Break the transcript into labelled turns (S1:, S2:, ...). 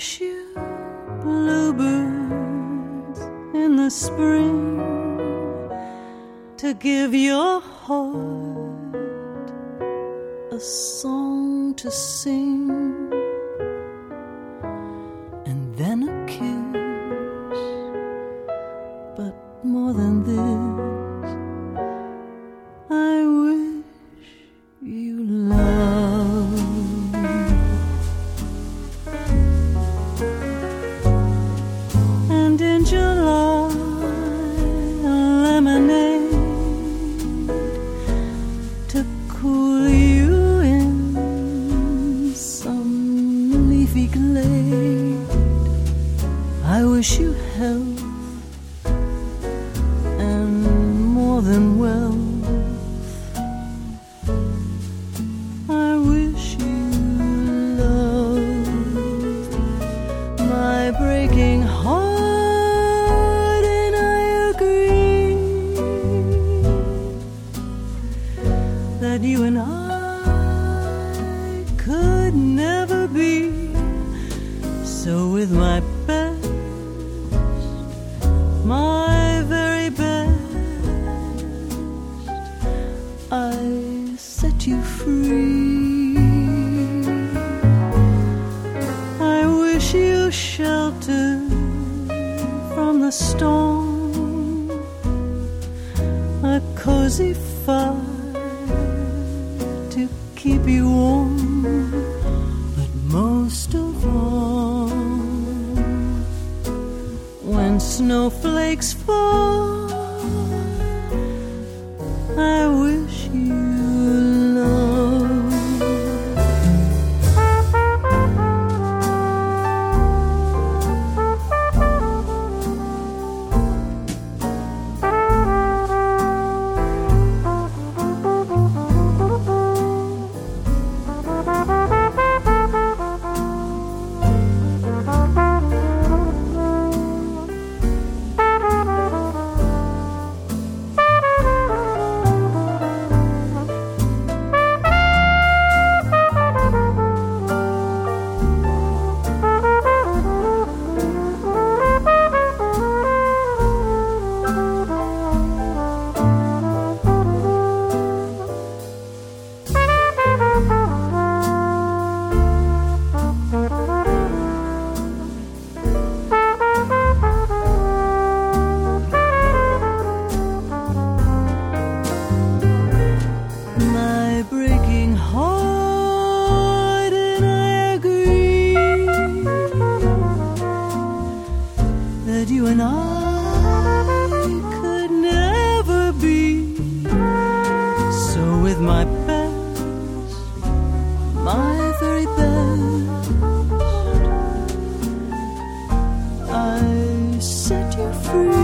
S1: wish you bluebirds in the spring to give your heart a song to sing, and then a kiss. But more than this, I wish you love. And in July, a lemonade to cool you in some leafy glade. I wish you health and more than wealth. I wish you loved my breaking heart, and I agree that you and I could never be. So with my best, my very best, I set you free. I wish you shelter from the storm, a cozy fire to keep you warm, but most of all, when snowflakes fall, I wish you love. My breaking heart, and I agree that you and I could never be. So with my best, my very best, I set you free.